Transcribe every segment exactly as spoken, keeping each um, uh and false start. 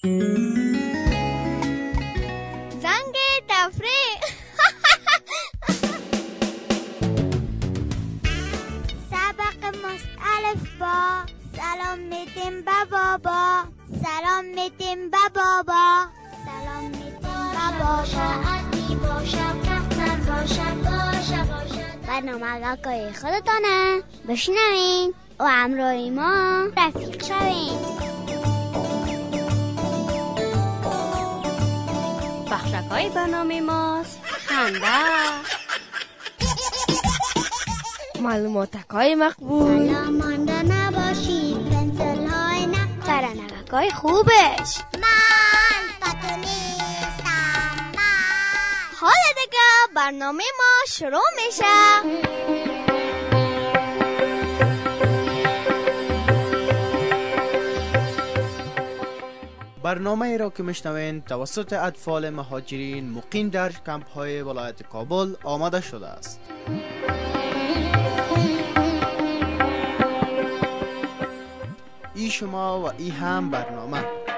زنگ تفریح. سبق مختلف با سلام میدیم با بابا، سلام میدیم با بابا، سلام میدیم با بابا. برنامه آقای خودتانه، بشنوین و همراه ما رفیق شوین. بخشکای برنامه ماست خنده، معلوماتکای مقبول، سلام مانده نباشید، پنسل های نقل، ترانه‌های خوبش. من پتو نیستم من. حالا دیگه برنامه ما شروع میشه. برنامه ای را که میشنوین توسط اطفال مهاجرین مقیم در کمپ های ولایت کابل آماده شده است. ای شما و ای هم برنامه.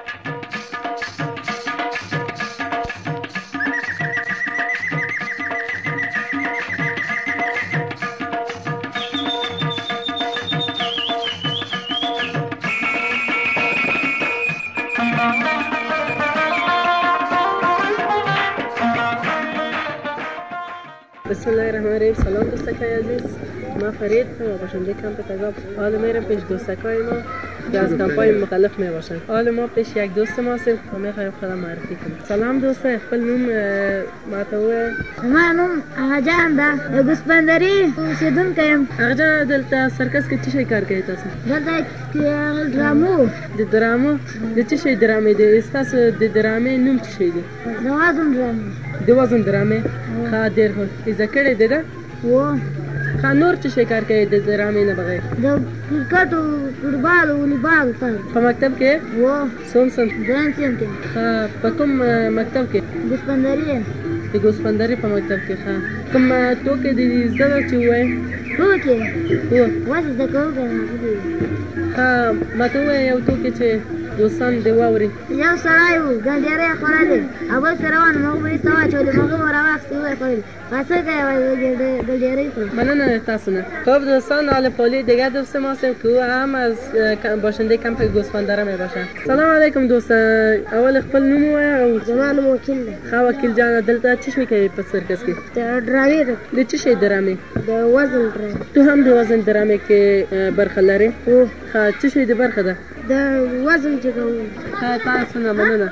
بسم الله الرحمن الرحیم. سلام دوستکای عزیز، ما فرید و باشنده کمپ تگاب. حال میرم پیش دوستکای ما که از کمپای مختلف می باشن. حال ما پیش یک دوست ما هستیم و میخوایم خودم معرفی کنیم. سلام دوست، خپل نوم ما ته وایه. ما نوم هغه جان ده، د ګوسپندري اوسېدونکی یم. هغه جان دلته سرکس کې څه شی کار کوي تاسو؟ دلته ډرامو. د درامو د څه شی درامې دی؟ ستاسو د درامې نوم څه شی دی؟ د وزن ډرامې. د وزن درامې. ښه ډېر ښه. زده کړې دی ده؟ و. ښه نور څه شی کار کوي د درامې نه بغیر؟ د کرکټ او فوټبال او والیبال کار. په مکتب کې؟ و. څوم صنف؟ دویم صنف کې. ښه په کوم مکتب کې؟ ګوسپندري. د ګوسپندري په مکتب کې. ښه کوم ټوکې دې زده ده چې ووایې؟ ټوکې؟ هو. اوس زده کوونکی یم. ښه ماته ووایه یو ټوکې چې دوستان دې واوري. یو سړی و، ګنډېری یې خوړلې او بل سره روان و، هغه به یې څه واچولې، هغه به راواخیستې ویې خوړلې. څه کوې وایي ګنډېری خورم. مننه تاسو نه. خب دوستان، حال پالی دیگر دوست ما هستیم که او هم از باشنده کمپ گوسفندره می باشه. سلام علیکم دوست، اول خپل نوم ووایه. او زما نوم وکیل دی. ښه وکیل جان، دلته څه شی کوې په سرکس کې؟ د ډرامې ده. د څه شی درامې؟ د وزن ډرامې. تو هم د وزن درامې کې برخه لرې؟ هو. ښه څه شی د برخه ده؟ د وزن چې کوو. ښه تاسو نه مننه.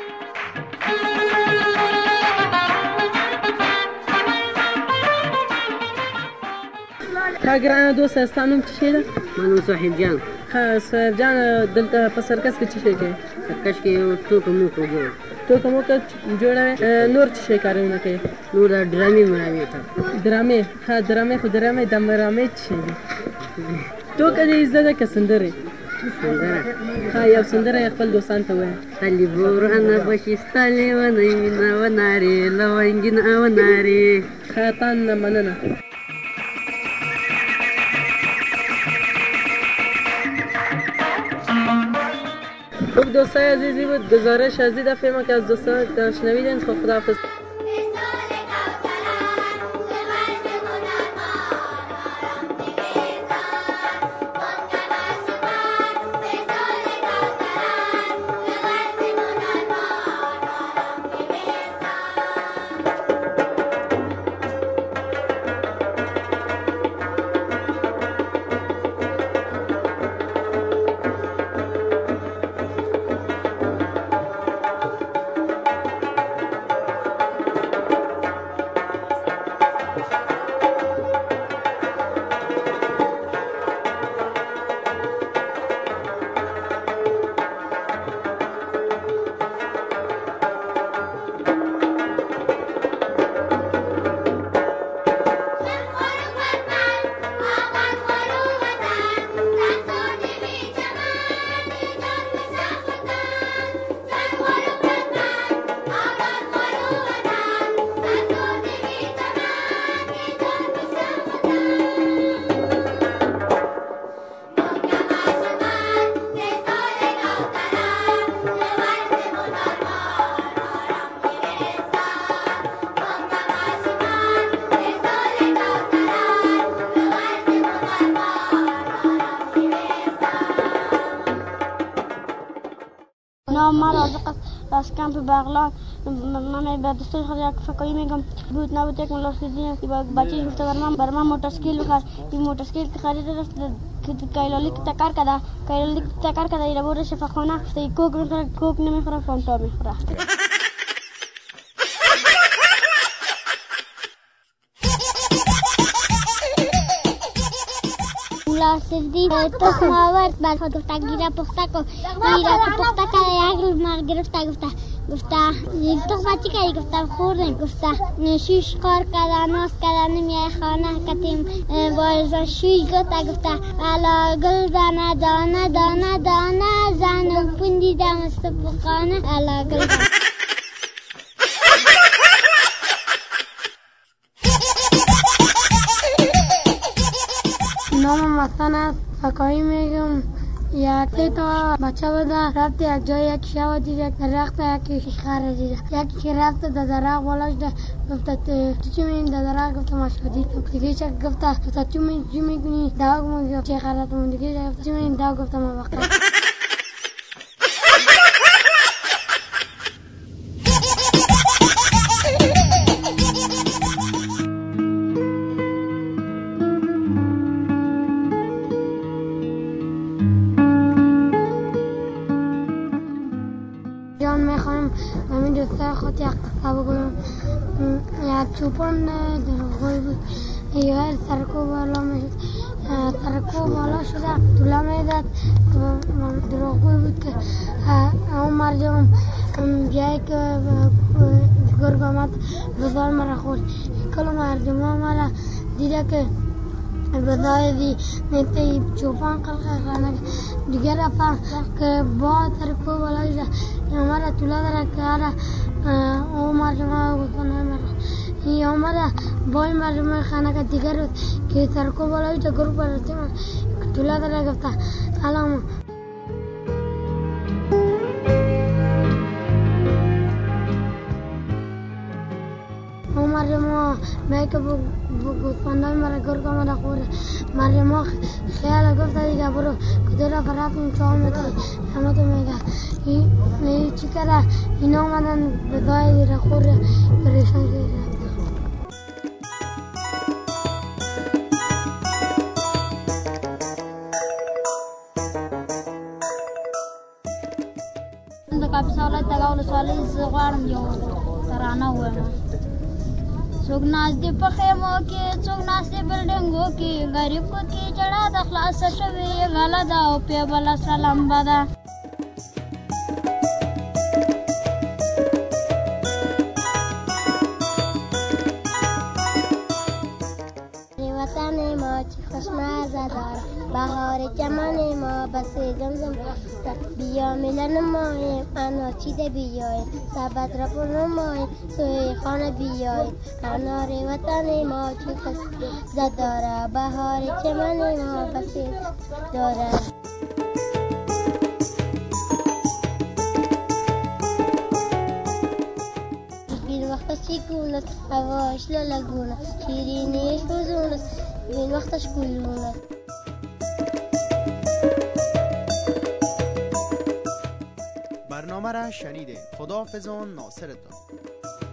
ښه ګرانه دوسته، ستا نوم څه شی ده؟ ما نوم صاحب جان. ښه صاحب جان، دلته په سرکس کې څه شی کوې؟ سرکس کې یو ټوکه موکه جوړ. ټوکه موکه جوړوې. نور څه شی کارونه کوې؟ نور د ډرامې مرامې ته. درامې. ښه درامې خو درامې د مرامې څه شی دي؟ ټوکه دې زده ده که سندرې؟ سندره. ښه یو سندره یې خپل دوستانو ته ووایه. تلې بورانه بشي ستا لیونۍ مینه ونارې لونګینه ونارې. ښه تا نه مننه. خب دوستای عزیزی بود گزارش از این دفعه ما که از دوستان شنویدین. خب خداحافظ. نام من رازق است از کمپ بغلان. من به دوستان خود یک فکایی میگم بود نبود یک ملاسدین با بچه گفته بر من بر من موتورسایکل بخر. این موتورسایکل که خریده است که کایلالی که تکر کرده کایلالی که تکر کرده اینا برده شفاخانه گفته کوک میخوره کوک نمیخوره فانتا میخوره. ملاسدین تخم آورد بعد خود گفته گیره پخته کن. گیره که پخته کرده یک روز ما گرفته گفته گفته یک تخم چی کردی گفتم خوردم. گفته شوش کار کرده ناز کرده نمیای خانه کتیم بازا شوش گفته گفته الا گل دانه دانه دانه دانه زن و پوندی دم است بخانه الا گل دانه. نام وطن است فکایی میگم. یک تا بچه بوده رفت یک جای یک شو دید یک درخت یکی خر دید یکی که رفت در درخت بالا شده گفته تو چی میگی در درخت گفته ما شدیدم. دیگه چه گفته گفته چی میگی داغ میگی چه خراتمون. دیگه گفته چی میگی داغ گفته ما وقت جان میخوام همین دوسته خود یک قصه بگویم. یک چوپان در غوی بود یه سرکو بالا میشد سرکو بالا شده طوله میداد در غوی بود که اون مرجم جایی که گرگ آمد بزار مرا خورد. کل مرجم ها مرا دیده که بزای دی نیتی چوپان قلقه خانه دیگر رفت که با سرکو بالا شده हमारा चूल्हा दरा cara ओ मार जमा उसको नहीं मारा ये हमारा बॉय मार जमा खाना का दिगर के सर को बोला जो ग्रुप पर रहते हैं चूल्हा दरा गफ्ता आलम हमार जमा मैं के गुस्पांडा मारा घर का मारा खोर मार जमा ख्याल गफ्ता दिगा बरो कुदरा फराक में चौल में तो हम तो मेगा नहीं चिकरा इनो मनन बदाई रखोर परेशान कर रहा था काफी साल तगावल साल زغارم یو ترانه وایم. څوک ناز دی په خیمو کې څوک ناز دی بلډینګو کې غریب کو کې جړه د خلاص شوی غلا دا او په بل سلام بدا وطن ما چی خوشمزه داره بهار چمن ما بس زمزم بیا میلن مایم انار چیده بیایم سبت را بنمایم سوی خانه بیایم انار وطن ما چی خوشمزه داره بهار چمن ما بس داره. Sikunas, avash la laguna, shirinish buzunas, bin waqtash kulluna. برنامه را شنیدین. خداحافظ ناصرتان.